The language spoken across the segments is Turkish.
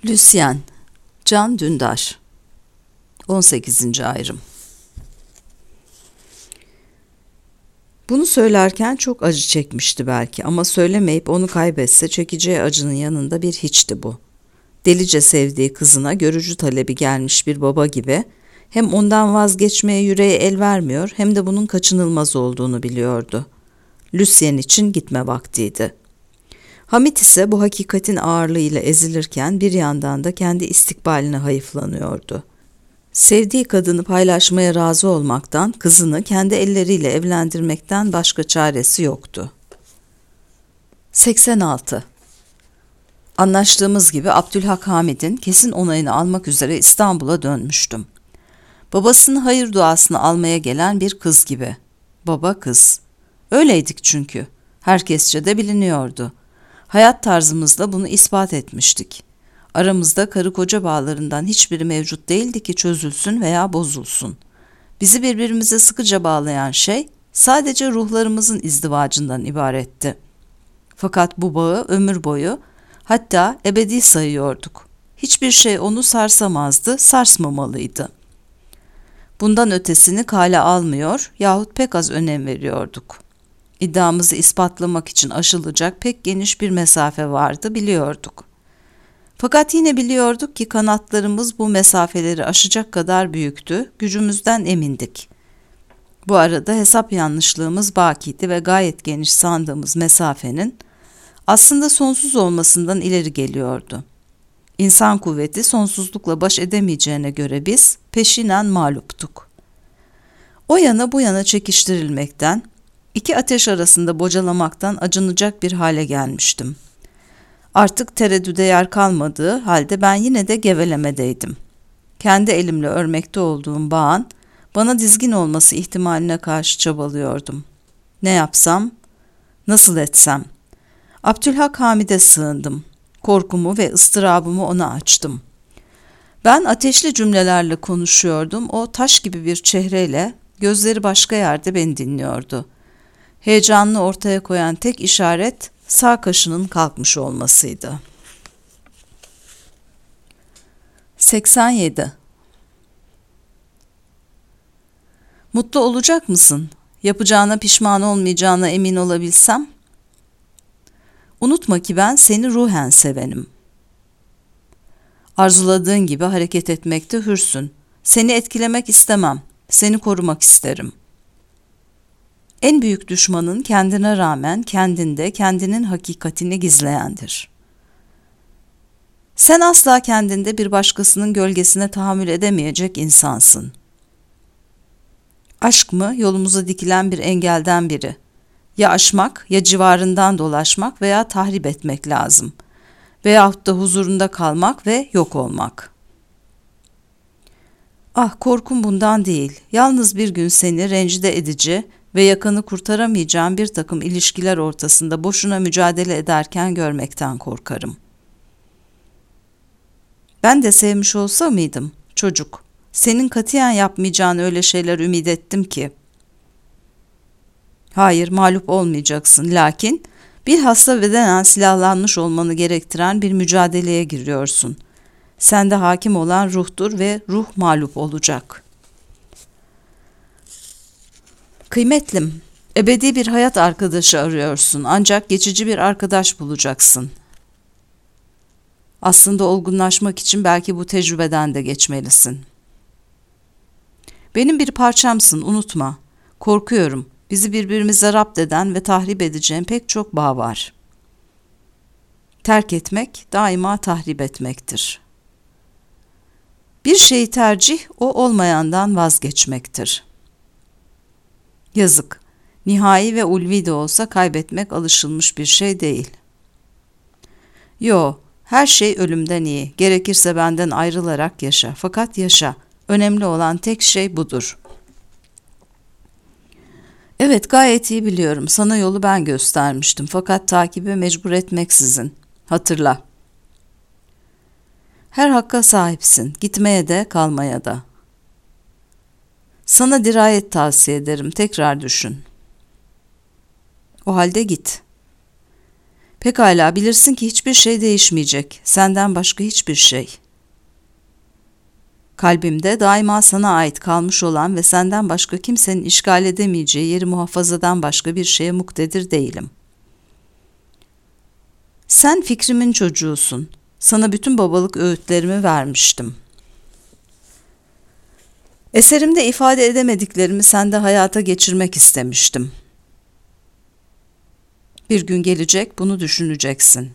Lucien, Can Dündar. 18. ayrım. Bunu söylerken çok acı çekmişti belki ama söylemeyip onu kaybetse çekeceği acının yanında bir hiçti bu. Delice sevdiği kızına görücü talebi gelmiş bir baba gibi hem ondan vazgeçmeye yüreği el vermiyor hem de bunun kaçınılmaz olduğunu biliyordu. Lucien için gitme vaktiydi. Hamit ise bu hakikatin ağırlığıyla ezilirken bir yandan da kendi istikbaline hayıflanıyordu. Sevdiği kadını paylaşmaya razı olmaktan, kızını kendi elleriyle evlendirmekten başka çaresi yoktu. 86. Anlaştığımız gibi Abdülhak Hamid'in kesin onayını almak üzere İstanbul'a dönmüştüm. Babasının hayır duasını almaya gelen bir kız gibi. Baba kız. Öyleydik çünkü. Herkesçe de biliniyordu. Hayat tarzımızla bunu ispat etmiştik. Aramızda karı koca bağlarından hiçbiri mevcut değildi ki çözülsün veya bozulsun. Bizi birbirimize sıkıca bağlayan şey sadece ruhlarımızın izdivacından ibaretti. Fakat bu bağı ömür boyu, hatta ebedi sayıyorduk. Hiçbir şey onu sarsamazdı, sarsmamalıydı. Bundan ötesini kale almıyor yahut pek az önem veriyorduk. İddiamızı ispatlamak için aşılacak pek geniş bir mesafe vardı, biliyorduk. Fakat yine biliyorduk ki kanatlarımız bu mesafeleri aşacak kadar büyüktü, gücümüzden emindik. Bu arada hesap yanlışlığımız bakiydi ve gayet geniş sandığımız mesafenin aslında sonsuz olmasından ileri geliyordu. İnsan kuvveti sonsuzlukla baş edemeyeceğine göre biz peşinen mağluptuk. O yana bu yana çekiştirilmekten, iki ateş arasında bocalamaktan acınacak bir hale gelmiştim. Artık tereddüde yer kalmadığı halde ben yine de gevelemedeydim. Kendi elimle örmekte olduğum bağın bana dizgin olması ihtimaline karşı çabalıyordum. Ne yapsam, nasıl etsem? Abdülhak Hamid'e sığındım. Korkumu ve ıstırabımı ona açtım. Ben ateşli cümlelerle konuşuyordum, o taş gibi bir çehreyle, gözleri başka yerde beni dinliyordu. Heyecanını ortaya koyan tek işaret sağ kaşının kalkmış olmasıydı. 87. Mutlu olacak mısın? Yapacağına pişman olmayacağına emin olabilsem? Unutma ki ben seni ruhen sevenim. Arzuladığın gibi hareket etmekte hürsün. Seni etkilemek istemem. Seni korumak isterim. En büyük düşmanın kendine rağmen kendinde kendinin hakikatini gizleyendir. Sen asla kendinde bir başkasının gölgesine tahammül edemeyecek insansın. Aşk mı yolumuza dikilen bir engelden biri? Ya aşmak, ya civarından dolaşmak veya tahrip etmek lazım. Veyahut da huzurunda kalmak ve yok olmak. Ah, korkum bundan değil. Yalnız bir gün seni rencide edici ve yakanı kurtaramayacağım bir takım ilişkiler ortasında boşuna mücadele ederken görmekten korkarım. Ben de sevmiş olsa mıydım, çocuk? Senin katiyen yapmayacağın öyle şeyler ümit ettim ki. Hayır, mağlup olmayacaksın. Lakin bilhassa bedenen silahlanmış olmanı gerektiren bir mücadeleye giriyorsun. Sende hakim olan ruhtur ve ruh mağlup olacak. Kıymetlim, ebedi bir hayat arkadaşı arıyorsun ancak geçici bir arkadaş bulacaksın. Aslında olgunlaşmak için belki bu tecrübeden de geçmelisin. Benim bir parçamsın, unutma. Korkuyorum. Bizi birbirimize rapt eden ve tahrip edeceğin pek çok bağ var. Terk etmek daima tahrip etmektir. Bir şeyi tercih, o olmayandan vazgeçmektir. Yazık, nihai ve ulvi de olsa kaybetmek alışılmış bir şey değil. Yo, her şey ölümden iyi, gerekirse benden ayrılarak yaşa, fakat yaşa, önemli olan tek şey budur. Evet, gayet iyi biliyorum, sana yolu ben göstermiştim, fakat takibe mecbur etmeksizin. Hatırla. Her hakka sahipsin, gitmeye de kalmaya da. Sana dirayet tavsiye ederim, tekrar düşün. O halde git. Pekala, bilirsin ki hiçbir şey değişmeyecek. Senden başka hiçbir şey. Kalbimde daima sana ait kalmış olan ve senden başka kimsenin işgal edemeyeceği yeri muhafazadan başka bir şeye muktedir değilim. Sen fikrimin çocuğusun. Sana bütün babalık öğütlerimi vermiştim. Eserimde ifade edemediklerimi sende hayata geçirmek istemiştim. Bir gün gelecek, bunu düşüneceksin.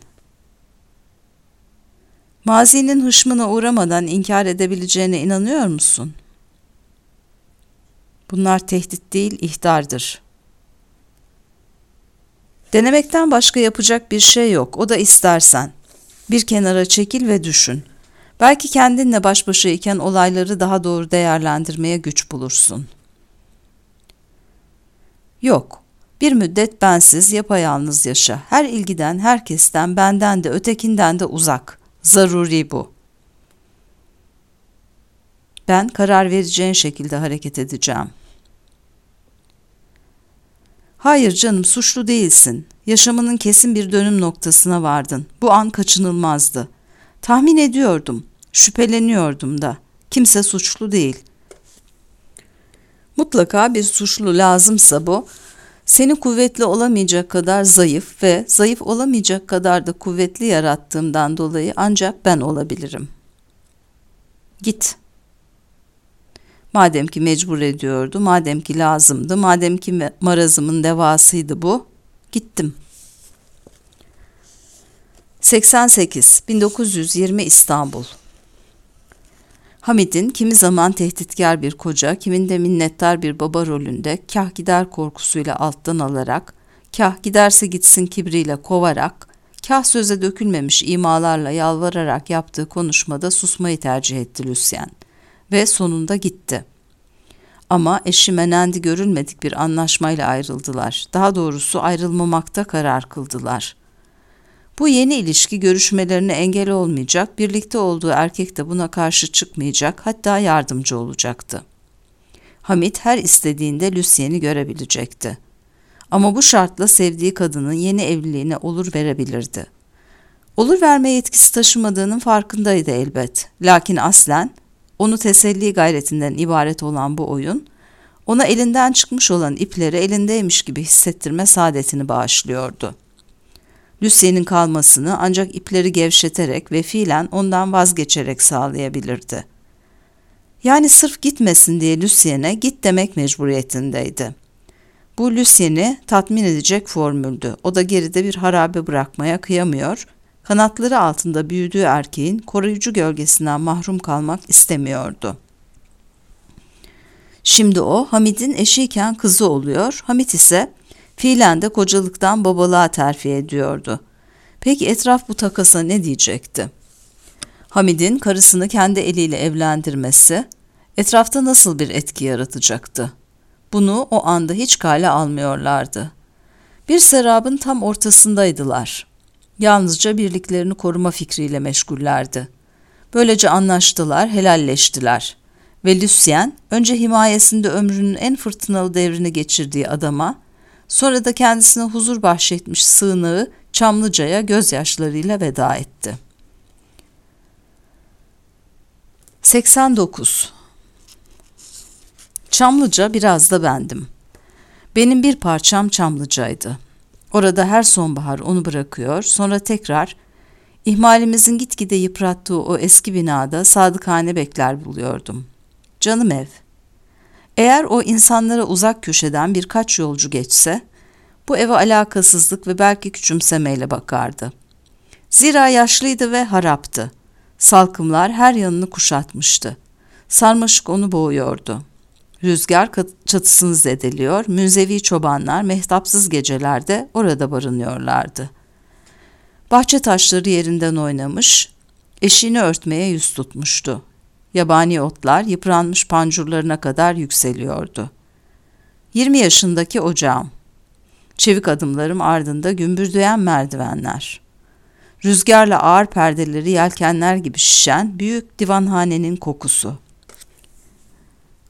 Mazinin hışmına uğramadan inkar edebileceğine inanıyor musun? Bunlar tehdit değil, ihtardır. Denemekten başka yapacak bir şey yok, o da istersen. Bir kenara çekil ve düşün. Belki kendinle baş başa iken olayları daha doğru değerlendirmeye güç bulursun. Yok, bir müddet bensiz, yapayalnız yaşa. Her ilgiden, herkesten, benden de, ötekinden de uzak. Zaruri bu. Ben karar vereceğin şekilde hareket edeceğim. Hayır canım, suçlu değilsin. Yaşamının kesin bir dönüm noktasına vardın. Bu an kaçınılmazdı. Tahmin ediyordum, şüpheleniyordum da. Kimse suçlu değil. Mutlaka bir suçlu lazımsa bu, seni kuvvetli olamayacak kadar zayıf ve zayıf olamayacak kadar da kuvvetli yarattığımdan dolayı ancak ben olabilirim. Git. Madem ki mecbur ediyordu, madem ki lazımdı, madem ki marazımın devasıydı bu, gittim. 88, 1920 İstanbul. Hamid'in kimi zaman tehditkar bir koca, kiminde minnettar bir baba rolünde kah gider korkusuyla alttan alarak, kah giderse gitsin kibriyle kovarak, kah söze dökülmemiş imalarla yalvararak yaptığı konuşmada susmayı tercih etti Lucien ve sonunda gitti. Ama eşi Menendi görülmedik bir anlaşmayla ayrıldılar. Daha doğrusu ayrılmamakta karar kıldılar. Bu yeni ilişki görüşmelerine engel olmayacak, birlikte olduğu erkek de buna karşı çıkmayacak, hatta yardımcı olacaktı. Hamid her istediğinde Lucien'i görebilecekti. Ama bu şartla sevdiği kadının yeni evliliğine olur verebilirdi. Olur verme yetkisi taşımadığının farkındaydı elbet. Lakin aslen onu teselli gayretinden ibaret olan bu oyun, ona elinden çıkmış olan ipleri elindeymiş gibi hissettirme saadetini bağışlıyordu. Lucien'in kalmasını ancak ipleri gevşeterek ve fiilen ondan vazgeçerek sağlayabilirdi. Yani sırf gitmesin diye Lucien'e git demek mecburiyetindeydi. Bu Lucien'i tatmin edecek formüldü. O da geride bir harabe bırakmaya kıyamıyor, kanatları altında büyüdüğü erkeğin koruyucu gölgesinden mahrum kalmak istemiyordu. Şimdi o Hamid'in eşiyken kızı oluyor, Hamid ise fiilen de kocalıktan babalığa terfi ediyordu. Peki etraf bu takasa ne diyecekti? Hamid'in karısını kendi eliyle evlendirmesi etrafta nasıl bir etki yaratacaktı? Bunu o anda hiç kale almıyorlardı. Bir serabın tam ortasındaydılar. Yalnızca birliklerini koruma fikriyle meşgullerdi. Böylece anlaştılar, helalleştiler. Ve Lucien, önce himayesinde ömrünün en fırtınalı devrini geçirdiği adama, sonra da kendisine huzur bahşetmiş sığınağı Çamlıca'ya gözyaşlarıyla veda etti. 89. Çamlıca biraz da bendim. Benim bir parçam Çamlıca'ydı. Orada her sonbahar onu bırakıyor, sonra tekrar ihmalimizin gitgide yıprattığı o eski binada sadıkane bekler buluyordum. Canım ev. Eğer o insanlara uzak köşeden birkaç yolcu geçse, bu eve alakasızlık ve belki küçümsemeyle bakardı. Zira yaşlıydı ve haraptı. Salkımlar her yanını kuşatmıştı. Sarmaşık onu boğuyordu. Rüzgar çatısını zedeliyor, münzevi çobanlar mehtapsız gecelerde orada barınıyorlardı. Bahçe taşları yerinden oynamış, eşiğini örtmeye yüz tutmuştu. Yabani otlar yıpranmış pancurlarına kadar yükseliyordu. 20 yaşındaki ocağım. Çevik adımlarım ardında gümbürdüyen merdivenler. Rüzgarla ağır perdeleri yelkenler gibi şişen büyük divanhanenin kokusu.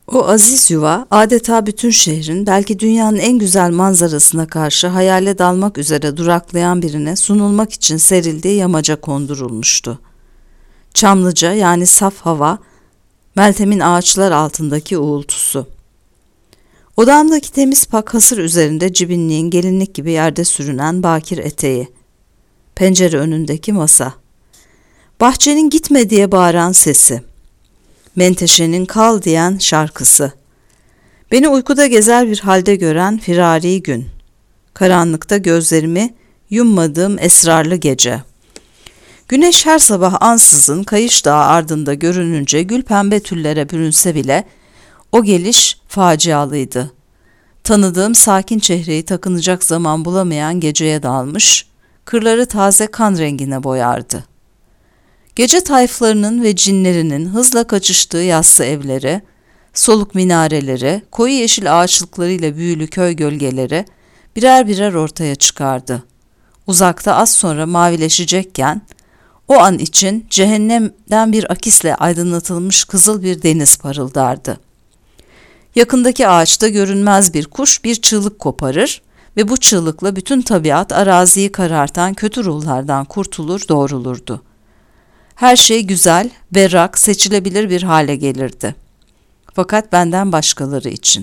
O aziz yuva adeta bütün şehrin, belki dünyanın en güzel manzarasına karşı hayale dalmak üzere duraklayan birine sunulmak için serildiği yamaca kondurulmuştu. Çamlıca, yani saf hava, Meltem'in ağaçlar altındaki uğultusu. Odamdaki temiz pak hasır üzerinde cibinliğin gelinlik gibi yerde sürünen bakir eteği. Pencere önündeki masa. Bahçenin gitme diye bağıran sesi. Menteşe'nin kal diyen şarkısı. Beni uykuda gezer bir halde gören firari gün. Karanlıkta gözlerimi yummadığım esrarlı gece. Güneş her sabah ansızın Kayış Dağı ardında görününce gül pembe tüllere bürünse bile o geliş facialıydı. Tanıdığım sakin çehreyi takınacak zaman bulamayan geceye dalmış, kırları taze kan rengine boyardı. Gece tayflarının ve cinlerinin hızla kaçıştığı yassı evleri, soluk minareleri, koyu yeşil ağaçlıklarıyla büyülü köy gölgeleri birer birer ortaya çıkardı. Uzakta az sonra mavileşecekken, o an için cehennemden bir akisle aydınlatılmış kızıl bir deniz parıldardı. Yakındaki ağaçta görünmez bir kuş bir çığlık koparır ve bu çığlıkla bütün tabiat araziyi karartan kötü ruhlardan kurtulur, doğrulurdu. Her şey güzel, berrak, seçilebilir bir hale gelirdi. Fakat benden başkaları için.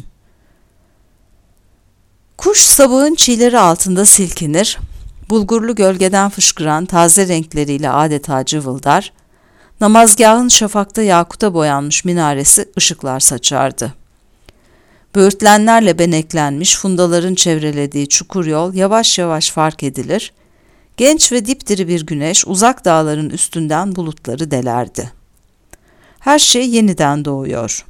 Kuş sabahın çiğleri altında silkinir, bulgurlu gölgeden fışkıran taze renkleriyle adeta cıvıldar, namazgahın şafakta yakuta boyanmış minaresi ışıklar saçardı. Böğürtlenlerle beneklenmiş fundaların çevrelediği çukur yol yavaş yavaş fark edilir, genç ve dipdiri bir güneş uzak dağların üstünden bulutları delerdi. Her şey yeniden doğuyor.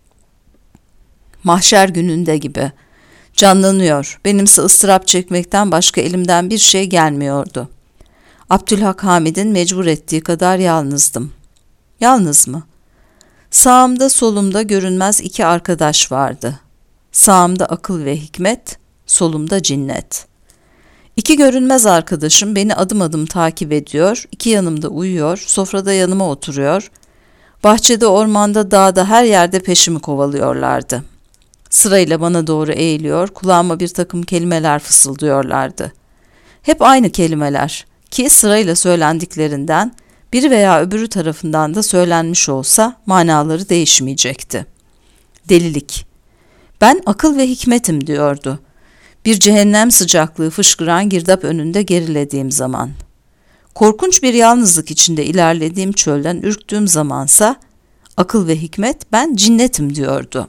Mahşer gününde gibi. Canlanıyor. Benimse ıstırap çekmekten başka elimden bir şey gelmiyordu. Abdülhak Hamid'in mecbur ettiği kadar yalnızdım. Yalnız mı? Sağımda solumda görünmez iki arkadaş vardı. Sağımda akıl ve hikmet, solumda cinnet. İki görünmez arkadaşım beni adım adım takip ediyor, iki yanımda uyuyor, sofrada yanıma oturuyor, bahçede, ormanda, dağda her yerde peşimi kovalıyorlardı. Sırayla bana doğru eğiliyor, kulağıma bir takım kelimeler fısıldıyorlardı. Hep aynı kelimeler ki sırayla söylediklerinden biri veya öbürü tarafından da söylenmiş olsa manaları değişmeyecekti. Delilik. Ben akıl ve hikmetim diyordu. Bir cehennem sıcaklığı fışkıran girdap önünde gerilediğim zaman. Korkunç bir yalnızlık içinde ilerlediğim çölden ürktüğüm zamansa akıl ve hikmet ben cinnetim diyordu.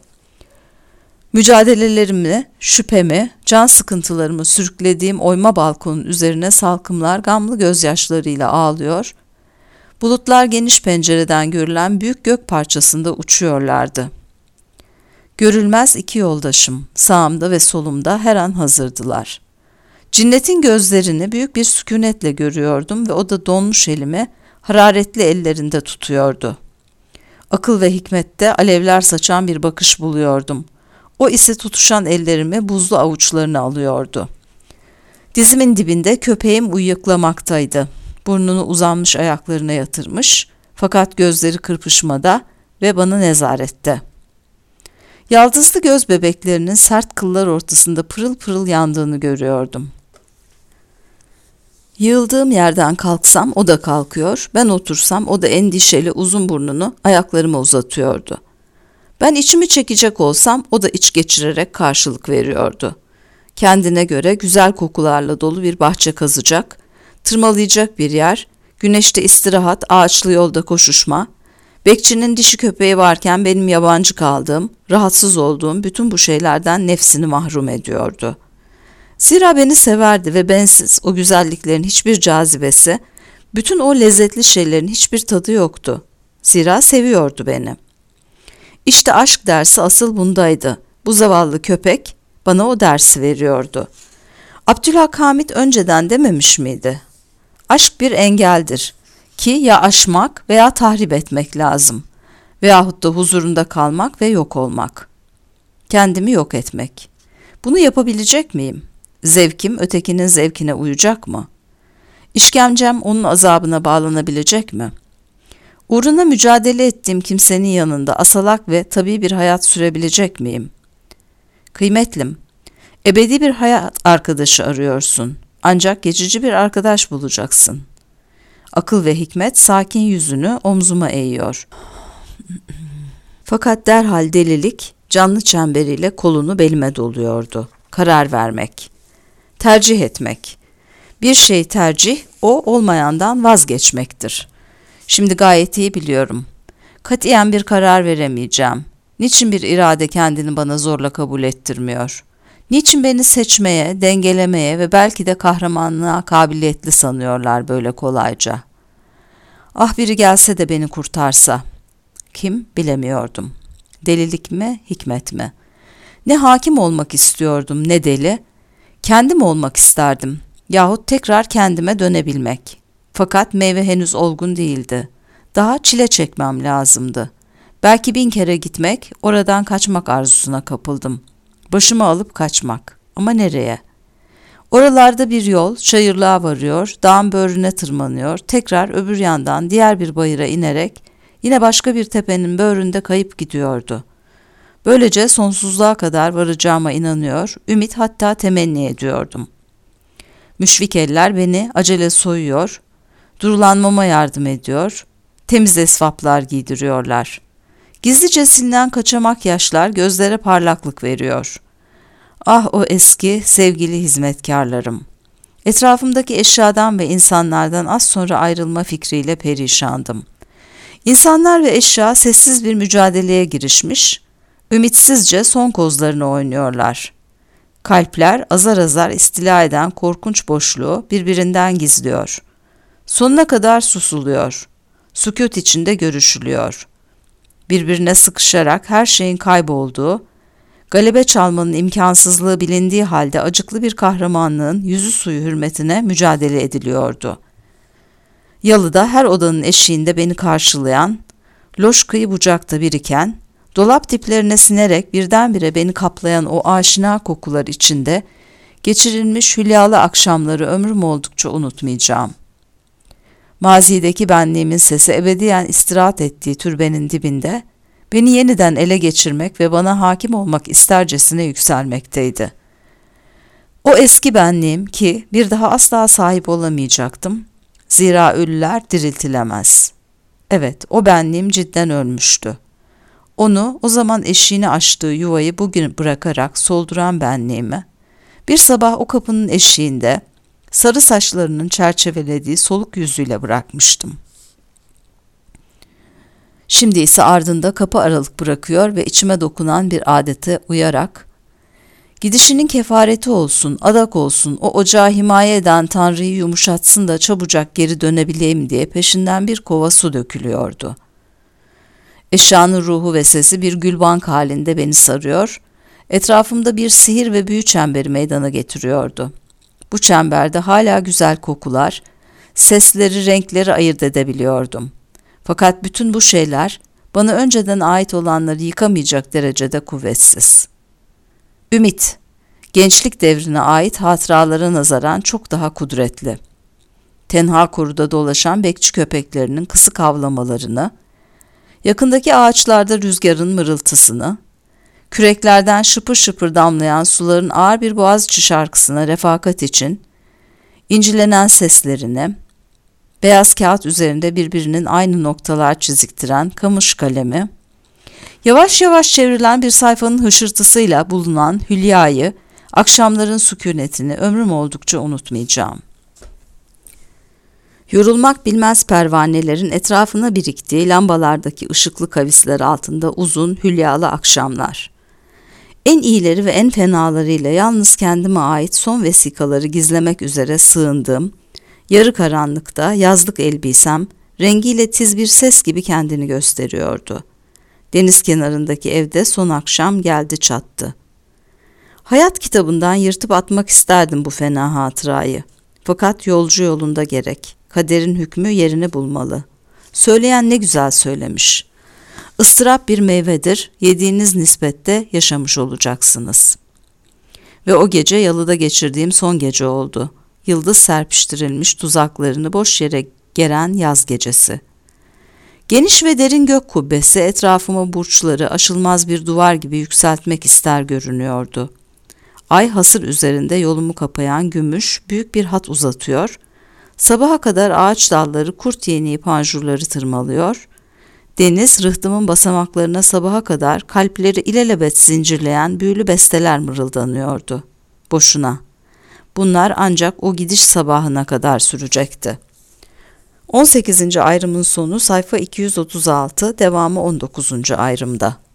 Mücadelelerimi, şüphemi, can sıkıntılarımı sürüklediğim oyma balkonun üzerine salkımlar gamlı gözyaşlarıyla ağlıyor, bulutlar geniş pencereden görülen büyük gök parçasında uçuyorlardı. Görülmez iki yoldaşım, sağımda ve solumda her an hazırdılar. Cinnetin gözlerini büyük bir sükunetle görüyordum ve o da donmuş elimi hararetli ellerinde tutuyordu. Akıl ve hikmette alevler saçan bir bakış buluyordum. O ise tutuşan ellerimi buzlu avuçlarına alıyordu. Dizimin dibinde köpeğim uyuklamaktaydı. Burnunu uzanmış ayaklarına yatırmış, fakat gözleri kırpışmada ve bana nezarette. Yaldızlı göz bebeklerinin sert kıllar ortasında pırıl pırıl yandığını görüyordum. Yığıldığım yerden kalksam o da kalkıyor, ben otursam o da endişeli uzun burnunu ayaklarıma uzatıyordu. Ben içimi çekecek olsam o da iç geçirerek karşılık veriyordu. Kendine göre güzel kokularla dolu bir bahçe kazacak, tırmalayacak bir yer, güneşte istirahat, ağaçlı yolda koşuşma, bekçinin dişi köpeği varken benim yabancı kaldığım, rahatsız olduğum bütün bu şeylerden nefsini mahrum ediyordu. Zira beni severdi ve bensiz o güzelliklerin hiçbir cazibesi, bütün o lezzetli şeylerin hiçbir tadı yoktu. Zira seviyordu beni. İşte aşk dersi asıl bundaydı. Bu zavallı köpek bana o dersi veriyordu. Abdülhak Hamid önceden dememiş miydi? Aşk bir engeldir ki ya aşmak veya tahrip etmek lazım veyahut da huzurunda kalmak ve yok olmak. Kendimi yok etmek. Bunu yapabilecek miyim? Zevkim ötekinin zevkine uyacak mı? İşkencem onun azabına bağlanabilecek mi? Uğruna mücadele ettiğim kimsenin yanında asalak ve tabii bir hayat sürebilecek miyim? Kıymetlim, ebedi bir hayat arkadaşı arıyorsun. Ancak geçici bir arkadaş bulacaksın. Akıl ve hikmet sakin yüzünü omzuma eğiyor. Fakat derhal delilik canlı çemberiyle kolunu belime doluyordu. Karar vermek, tercih etmek. Bir şey tercih, o olmayandan vazgeçmektir. Şimdi gayet iyi biliyorum. Katiyen bir karar veremeyeceğim. Niçin bir irade kendini bana zorla kabul ettirmiyor? Niçin beni seçmeye, dengelemeye ve belki de kahramanlığa kabiliyetli sanıyorlar böyle kolayca? Ah biri gelse de beni kurtarsa. Kim bilemiyordum. Delilik mi, hikmet mi? Ne hakim olmak istiyordum, ne deli. Kendim olmak isterdim. Yahut tekrar kendime dönebilmek. Fakat meyve henüz olgun değildi. Daha çile çekmem lazımdı. Belki 1000 kere gitmek, oradan kaçmak arzusuna kapıldım. Başımı alıp kaçmak. Ama nereye? Oralarda bir yol, çayırlığa varıyor, dağın böğrüne tırmanıyor, tekrar öbür yandan diğer bir bayıra inerek, yine başka bir tepenin böğründe kayıp gidiyordu. Böylece sonsuzluğa kadar varacağıma inanıyor, ümit hatta temenni ediyordum. Müşfik eller beni acele soyuyor, durulanmama yardım ediyor, temiz esvaplar giydiriyorlar. Gizlice silinen kaçamak yaşlar gözlere parlaklık veriyor. Ah o eski, sevgili hizmetkarlarım! Etrafımdaki eşyadan ve insanlardan az sonra ayrılma fikriyle perişandım. İnsanlar ve eşya sessiz bir mücadeleye girişmiş, ümitsizce son kozlarını oynuyorlar. Kalpler azar azar istila eden korkunç boşluğu birbirinden gizliyor. Sonuna kadar susuluyor. Sükût içinde görüşülüyor. Birbirine sıkışarak her şeyin kaybolduğu, galebe çalmanın imkansızlığı bilindiği halde acıklı bir kahramanlığın yüzü suyu hürmetine mücadele ediliyordu. Yalıda her odanın eşiğinde beni karşılayan, loş kıyı bucakta biriken, dolap diplerine sinerek birdenbire beni kaplayan o aşina kokular içinde geçirilmiş hülyalı akşamları ömrüm oldukça unutmayacağım. Mazideki benliğimin sesi ebediyen istirahat ettiği türbenin dibinde, beni yeniden ele geçirmek ve bana hakim olmak istercesine yükselmekteydi. O eski benliğim ki bir daha asla sahip olamayacaktım, zira ölüler diriltilemez. Evet, o benliğim cidden ölmüştü. Onu, o zaman eşiğini açtığı yuvayı bugün bırakarak solduran benliğimi, bir sabah o kapının eşiğinde, sarı saçlarının çerçevelediği soluk yüzüyle bırakmıştım. Şimdi ise ardında kapı aralık bırakıyor ve içime dokunan bir adete uyarak, gidişinin kefareti olsun, adak olsun, o ocağı himaye eden Tanrı'yı yumuşatsın da çabucak geri dönebileyim diye peşinden bir kova su dökülüyordu. Eşyanın ruhu ve sesi bir gülbank halinde beni sarıyor, etrafımda bir sihir ve büyü çemberi meydana getiriyordu. Bu çemberde hala güzel kokular, sesleri, renkleri ayırt edebiliyordum. Fakat bütün bu şeyler bana önceden ait olanları yıkamayacak derecede kuvvetsiz. Ümit, gençlik devrine ait hatıralara nazaran çok daha kudretli. Tenha koruda dolaşan bekçi köpeklerinin kısık havlamalarını, yakındaki ağaçlarda rüzgarın mırıltısını, küreklerden şıpır şıpır damlayan suların ağır bir boğazçı şarkısına refakat için, incilenen seslerini, beyaz kağıt üzerinde birbirinin aynı noktalar çiziktiren kamış kalemi, yavaş yavaş çevrilen bir sayfanın hışırtısıyla bulunan hülyayı, akşamların sükunetini ömrüm oldukça unutmayacağım. Yorulmak bilmez pervanelerin etrafına biriktiği lambalardaki ışıklı kavisler altında uzun, hülyalı akşamlar. En iyileri ve en fenalarıyla yalnız kendime ait son vesikaları gizlemek üzere sığındığım, yarı karanlıkta yazlık elbisem, rengiyle tiz bir ses gibi kendini gösteriyordu. Deniz kenarındaki evde son akşam geldi çattı. Hayat kitabından yırtıp atmak isterdim bu fena hatırayı. Fakat yolcu yolunda gerek. Kaderin hükmü yerini bulmalı. Söyleyen ne güzel söylemiş. Istırap bir meyvedir, yediğiniz nispette yaşamış olacaksınız. Ve o gece yalıda geçirdiğim son gece oldu. Yıldız serpiştirilmiş tuzaklarını boş yere geren yaz gecesi. Geniş ve derin gök kubbesi etrafıma burçları aşılmaz bir duvar gibi yükseltmek ister görünüyordu. Ay hasır üzerinde yolumu kapayan gümüş büyük bir hat uzatıyor, sabaha kadar ağaç dalları kurt yeniği panjurları tırmalıyor, deniz rıhtımın basamaklarına sabaha kadar kalpleri ilelebet zincirleyen büyülü besteler mırıldanıyordu. Boşuna. Bunlar ancak o gidiş sabahına kadar sürecekti. 18. ayrımın sonu sayfa 236, devamı 19. ayrımda.